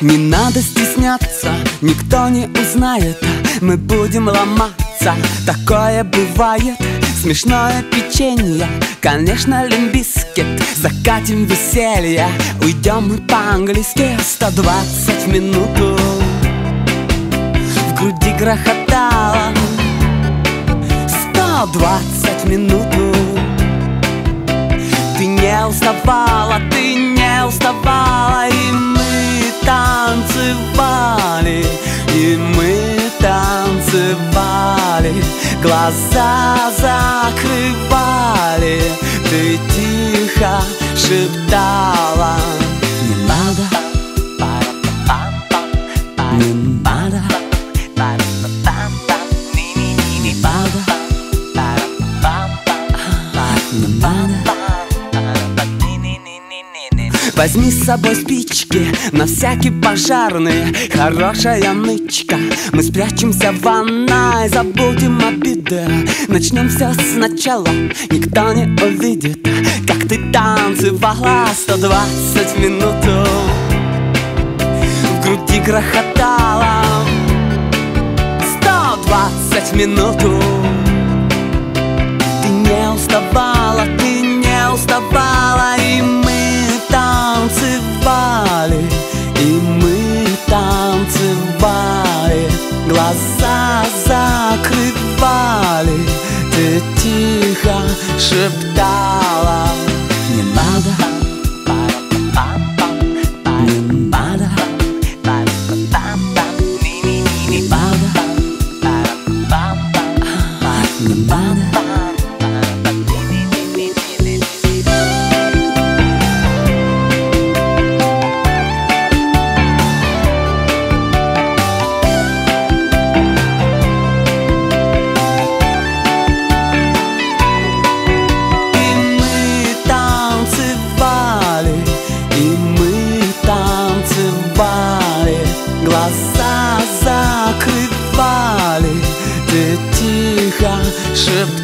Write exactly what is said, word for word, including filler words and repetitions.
Не надо стесняться, никто не узнает. Мы будем ломаться, такое бывает. Смешное печенье, конечно, лимбискет. Закатим веселье, уйдем мы по-английски. Сто двадцать минуту в груди грохотало. Сто двадцать минуту. Ты не уставала, ты не уставала. И мы танцевали, и мы танцевали. Глаза закрывали, ты тихо шептала: не надо, не надо, не надо, не надо. Возьми с собой спички, на всякий пожарный. Хорошая нычка, мы спрячемся в ванной. Забудем обиды, начнем все сначала. Никто не увидит, как ты танцевала. Сто двадцать минут в груди грохотала. Сто двадцать минут. Ты не уставала, ты не уставала. И мы танцевали, и мы танцевали. Глаза закрывали, ты тихо шептала: не надо, не надо, не надо, не надо. Глаза закрывали, ты тихо шептала.